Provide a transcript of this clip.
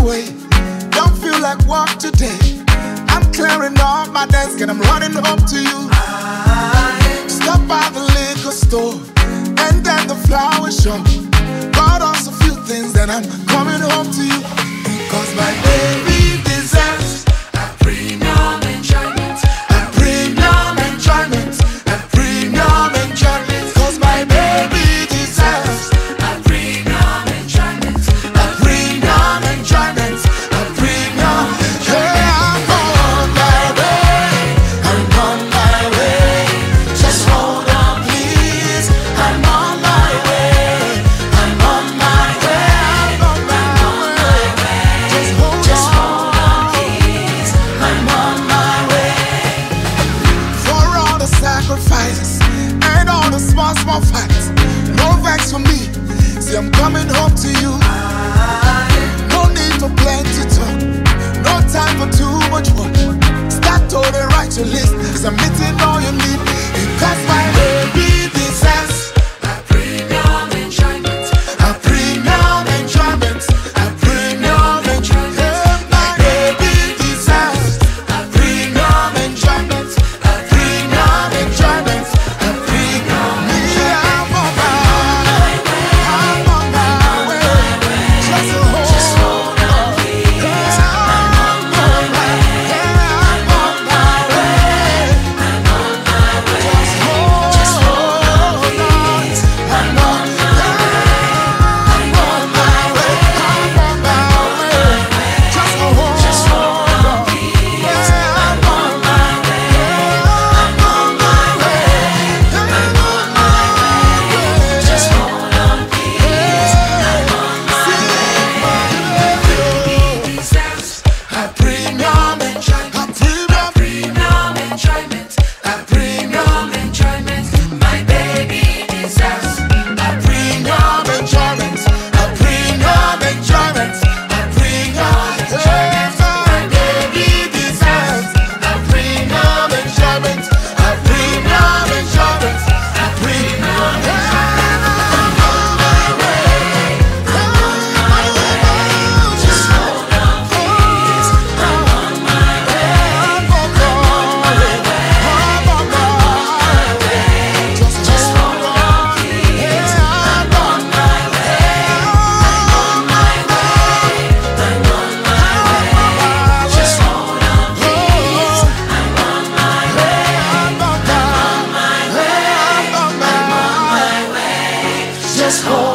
way. Don't feel like work today. I'm clearing off my desk and I'm running home to you. Stop by the liquor store and then the flower shop. Bought us a few things and I'm coming home to you. Cause my baby deserves a premium enjoyment. A premium enjoyment. A premium enjoyment. Cause my baby deserves a premium enjoyment. A premium enjoyment. A premium enjoyment. Yeah, I'm on my way. I'm on my way. Just hold on please. I'm on my way. I'm on my way. I'm on my way. Just hold on please. I'm on my way. For all the sacrifices and all the small fights, no thanks for me. See, I'm coming home to you. No need for plenty talk. No time for too much work. Start to write your list, cause I'm meeting all you need. Because my baby deserves a premium enjoyment. A premium enjoyment. A premium enjoyment. Yeah, my baby deserves a premium enjoyment. A premium enjoyment. A premium. Yeah, I'm on my way. I'm on my way. Just hold on. Yeah, I'm on my way. Yeah, I'm on my way. Just hold on. I'm on my way. I'm on my way. Just hold on. Yeah, I'm on my way. I'm on my way. I'm on my way. Just hold on, please. I'm on my way. Baby deserves a premium enjoyment. A premium enjoyment. A premium enjoyment. My baby deserves a premium enjoyment. A premium enjoyment. A premium enjoyment. My baby deserves a premium enjoyment. A premium enjoyment. A premium enjoyment. I'm on my way. I'm on my way. Just hold on, please. I'm on my way. I'm on my way. I'm on my way. Just hold on, please. I'm on my way. I'm on my way. I'm on my way. Just hold on, please. I'm on my way. I'm on my way. I'm on my way. Just hold